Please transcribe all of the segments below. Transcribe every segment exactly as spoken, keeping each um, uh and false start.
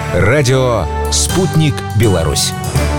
Радио «Спутник Беларусь».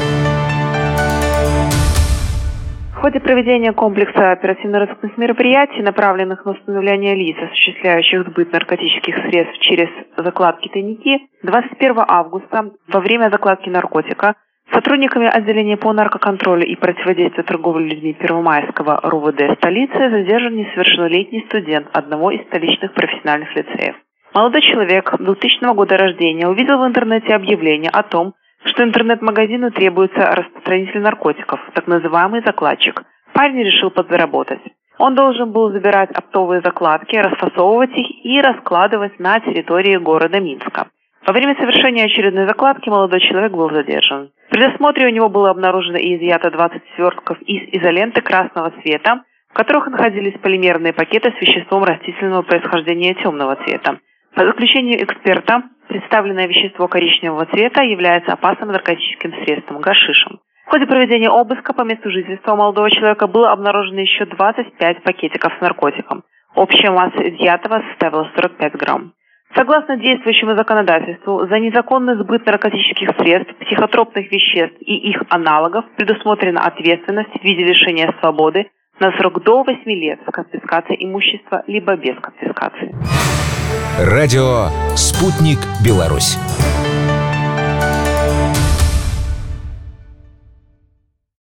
В ходе проведения комплекса оперативно-розыскных мероприятий, направленных на установление лиц, осуществляющих сбыт наркотических средств через закладки-тайники, двадцать первого августа во время закладки наркотика сотрудниками отделения по наркоконтролю и противодействию торговли людьми Первомайского РУВД столицы задержан несовершеннолетний студент одного из столичных профессиональных лицеев. Молодой человек двухтысячного года рождения увидел в интернете объявление о том, что интернет-магазину требуется распространитель наркотиков, так называемый закладчик. Парень решил подзаработать. Он должен был забирать оптовые закладки, расфасовывать их и раскладывать на территории города Минска. Во время совершения очередной закладки молодой человек был задержан. При досмотре у него было обнаружено и изъято двадцать свертков из изоленты красного цвета, в которых находились полимерные пакеты с веществом растительного происхождения темного цвета. По заключению эксперта, представленное вещество коричневого цвета является опасным наркотическим средством – гашишем. В ходе проведения обыска по месту жительства молодого человека было обнаружено еще двадцать пять пакетиков с наркотиком. Общая масса изъятого составила сорок пять грамм. Согласно действующему законодательству, за незаконный сбыт наркотических средств, психотропных веществ и их аналогов предусмотрена ответственность в виде лишения свободы на срок до восьми лет с конфискацией имущества либо без конфискации. Радио «Спутник Беларусь».